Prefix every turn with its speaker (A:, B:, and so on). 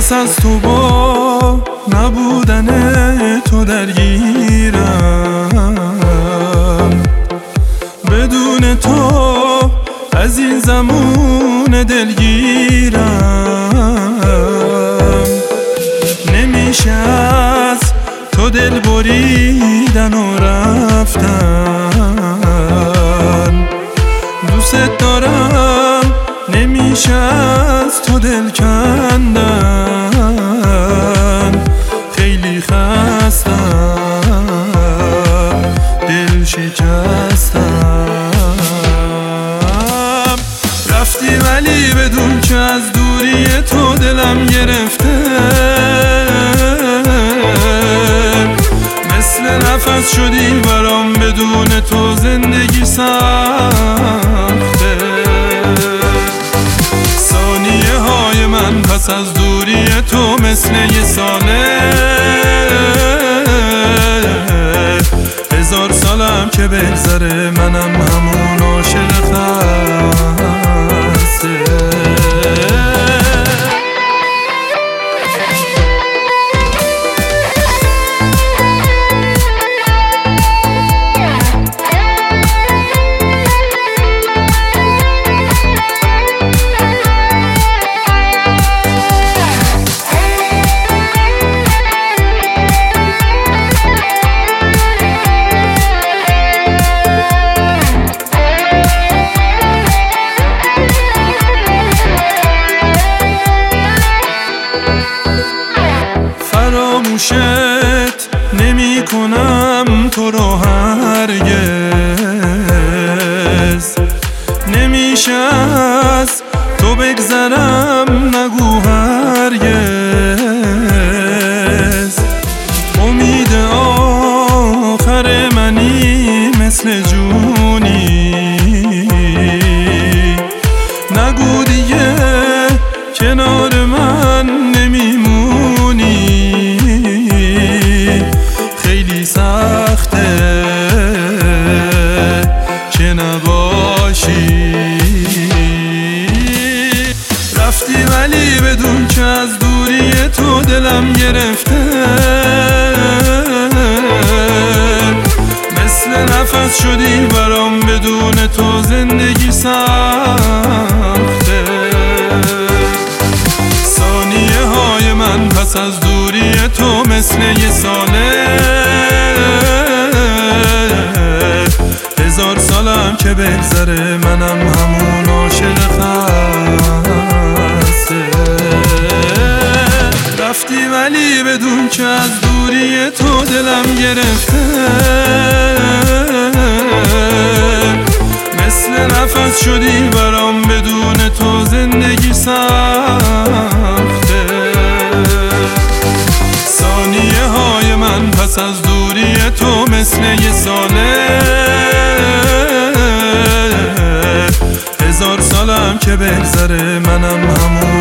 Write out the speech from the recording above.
A: پس از تو با نبودن تو درگیرم، بدون تو از این زمون دلگیرم. نمیشه از تو دل بریدن و رفتن، دوست دارم نمیشه از تو دل کندن. خیلی خستم، دل شکستم. رفتی ولی بدون که از دوری تو دلم گرفته، مثل نفس شدی برام بدون تو زندگی سخته. ثانیه های من پس از دوری تو مثل یه ساله، 1000 سالم که بگذره منم همون عاشق خسته. فراموشت نمی کنم تو رو هرگز، نمیشه از تو بگذرم نگو هرگز. امید آخر منی مثل جونی، نگو دیگه کنار من نمیمونی. خیلی سخته که نباشی. رفتی ولی بدون که از دوری تو دلم گرفته، مثل نفس شدی برام بدون تو زندگی سخته. ثانیه های من پس از دوری تو مثل یه ساله، 1000 سالم که بگذره منم همون عاشق خسته. رفتی ولی بدون که از دوری تو دلم گرفته، مثل نفس شدی برام بدون تو زندگی سخته. ثانیه های من پس از دوری تو مثل یه ساله، 1000 سالم که بگذره منم همون